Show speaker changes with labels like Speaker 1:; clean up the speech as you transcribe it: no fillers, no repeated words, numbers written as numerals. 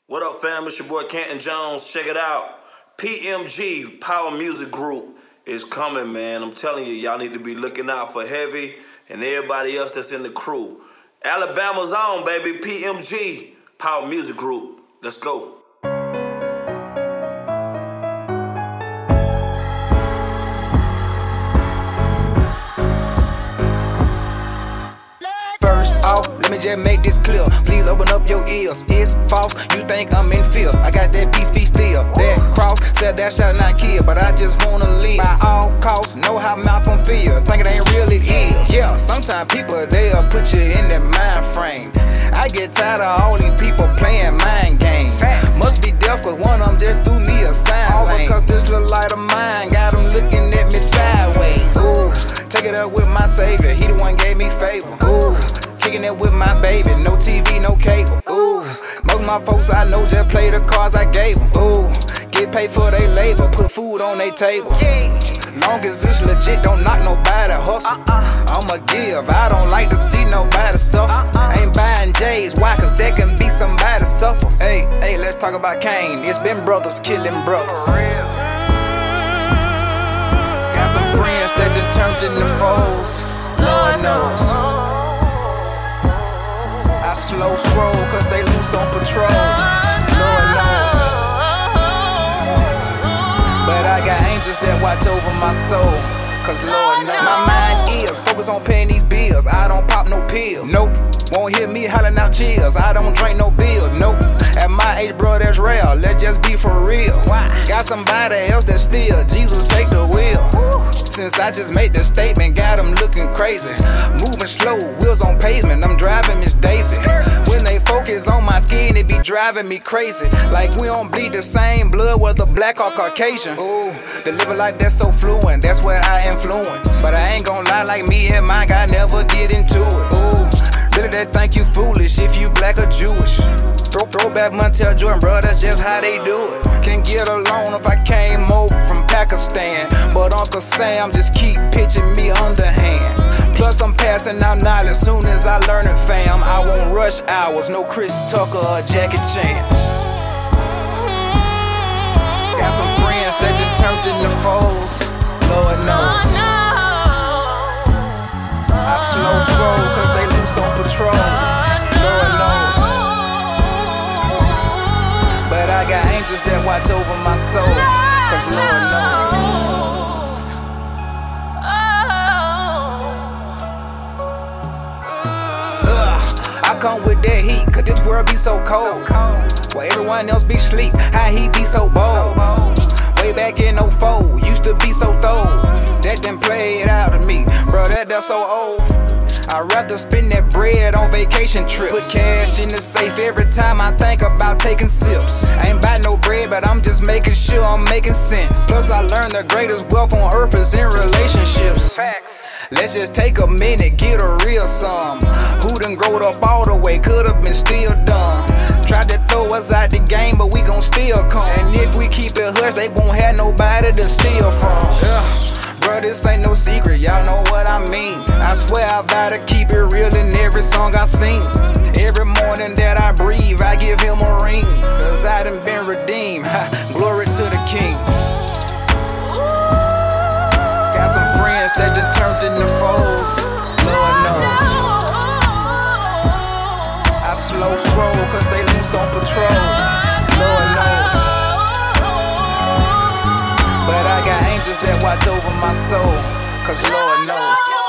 Speaker 1: What up, fam? It's your boy Canton Jones. Check it out. PMG, Power Music Group, is coming, man. I'm telling you, y'all need to be looking out for Heavy and everybody else that's in the crew. Alabama's on, baby. PMG, Power Music Group. Let's go.
Speaker 2: Let me just make this clear. Please open up your ears. It's false. You think I'm in fear. I got that beast be still. That cross said thou shalt not kill, but I just wanna live. By all costs, know how Malcolm feel. Think it ain't real, it is. Yeah, sometimes people they'll put you in their mind frame. I get tired of all these people playing mind games. Must be deaf cause one of them just threw me a sign. All because this little light of mine got them looking at me sideways. Ooh, take it up with my savior. He the one gave me favor. Ooh, kicking it with my baby, no TV, no cable. Ooh, most of my folks I know just play the cards I gave them. Ooh, get paid for their labor, put food on their table. Long as it's legit, don't knock nobody hustle. I'ma give, I don't like to see nobody suffer. Ain't buying J's, why? Cause that can be somebody's supper. Hey, let's talk about Cain. It's been brothers killing brothers. Got some friends that done turned into foes, Lord knows. I slow scroll cause they loose on patrol, Lord knows. But I got angels that watch over my soul, cause Lord knows. My mind is focused on paying these bills. I don't pop no pills, nope. Won't hear me hollering out chills. I don't drink no bills, nope. At my age, bro, that's rare. Let's just be for real. Got somebody else that still Jesus take the wheel. Since I just made the statement, got them looking crazy. Moving slow, wheels on pavement, I'm driving Miss Daisy. When they focus on my skin, it be driving me crazy. Like we don't bleed the same blood, whether black or Caucasian. Ooh, the living life that's so fluent, that's what I influence. But I ain't gon' lie, like me and mine, I never get into it. Ooh, really they think you foolish if you black or Jewish. Throwback Montel Jordan, bro, that's just how they do it. Can't get along if I came over from Pakistan, but Uncle Sam just keep pitching me underhand. Plus I'm passing out knowledge soon as I learn it, fam. I won't rush hours, no Chris Tucker or Jackie Chan. Got some friends that done turned into foes, Lord knows. I slow scroll cause they loose on patrol, Lord knows. But I got angels that watch over my soul, cause Lord knows. I come with that heat, cause this world be so cold. While everyone else be sleep, how he be so bold. Way back in 04, used to be so thorough. That done played out of me, bro, that's so old. I'd rather spend that bread on vacation trips. Put cash in the safe every time I think about taking sips. I ain't buy no bread, but I'm just making sure I'm making sense. Plus I learned the greatest wealth on earth is in relationships. Let's just take a minute, get a real sum. Who done growed up all the way, could've been still dumb. Tried to throw us out the game, but we gon' still come. And if we keep it hush, they won't have nobody to steal from. Bro, this ain't no secret, y'all know what I mean. I swear I vow to keep it real in every song I sing. Every morning that I breathe, I give him a ring, cause I done been redeemed, glory to the King. Got some friends that done turned into foes, Lord knows. I slow scroll cause they loose on patrol, Lord knows. But I got angels that watch over my soul, cause Lord knows.